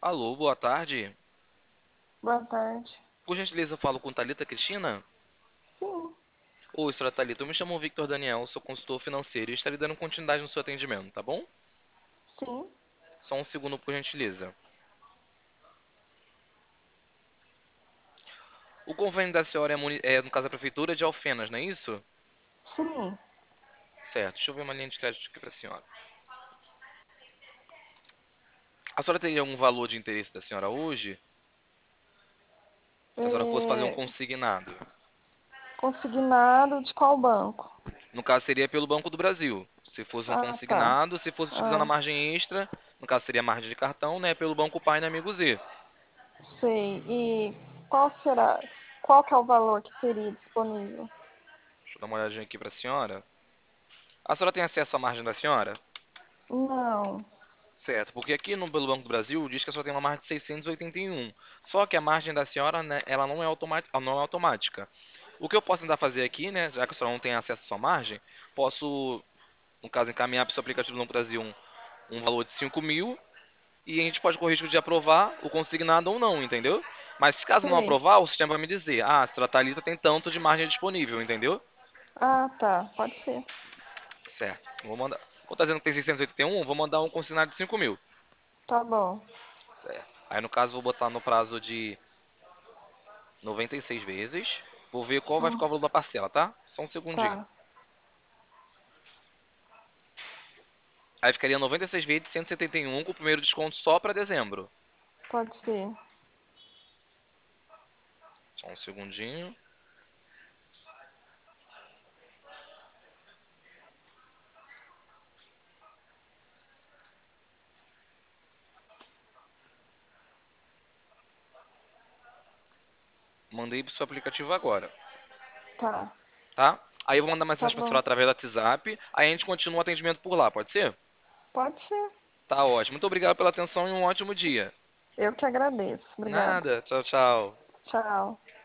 Alô, boa tarde. Boa tarde. Por gentileza, eu falo com Thalita Cristina. Sim, Oi, senhora Thalita, eu me chamo Victor Daniel, sou consultor financeiro e estarei dando continuidade no seu atendimento, tá bom? sim, Só um segundo, por gentileza. O convênio da senhora no caso, a prefeitura de Alfenas, não é isso? sim. Certo, deixa eu ver uma linha de crédito aqui para a senhora. A senhora teria algum valor de interesse da senhora hoje? Se a senhora fosse fazer um É, consignado. consignado de qual banco? No caso, seria pelo Banco do Brasil. Se fosse um Ah, tá. consignado, se fosse utilizando a Ah, margem extra, no caso seria a margem de cartão, né? Pelo Banco Pai na Amigo Z. sei. E qual será? Qual que é o valor que teria disponível? Deixa eu dar uma olhadinha aqui para a senhora. A senhora tem acesso à margem da senhora? Não, Certo, porque aqui no pelo Banco do Brasil diz que a senhora tem uma margem de 681. Só que a margem da senhora, né, ela não é automática. O que eu posso tentar fazer aqui, né, já que a senhora não tem acesso à sua margem, posso, no caso, encaminhar para o seu aplicativo do Banco do Brasil um valor de 5.000 e a gente pode correr o risco de aprovar o consignado ou não, entendeu? Mas caso não sei. aprovar, o sistema vai me dizer, a senhora Thalita tem tanto de margem disponível, entendeu? Ah, tá. Pode ser. Certo, vou mandar. Vou estar dizendo que tem 681, vou mandar um consignado de 5.000. Tá bom. Certo. Aí no caso vou botar no prazo de 96 vezes. Vou ver qual vai Hum, ficar o valor da parcela, tá? Só um segundinho. tá. Aí ficaria 96 vezes 171 com o primeiro desconto só para dezembro. Pode ser. Só um segundinho. Mandei pro seu aplicativo agora, Tá. tá? Aí eu vou mandar Tá mensagem pra senhora bom. através do WhatsApp. Aí a gente continua o atendimento por lá, pode ser? Pode ser. Tá ótimo. Muito obrigado pela atenção e um ótimo dia. Eu que agradeço. Obrigada. Nada. Tchau, tchau. Tchau.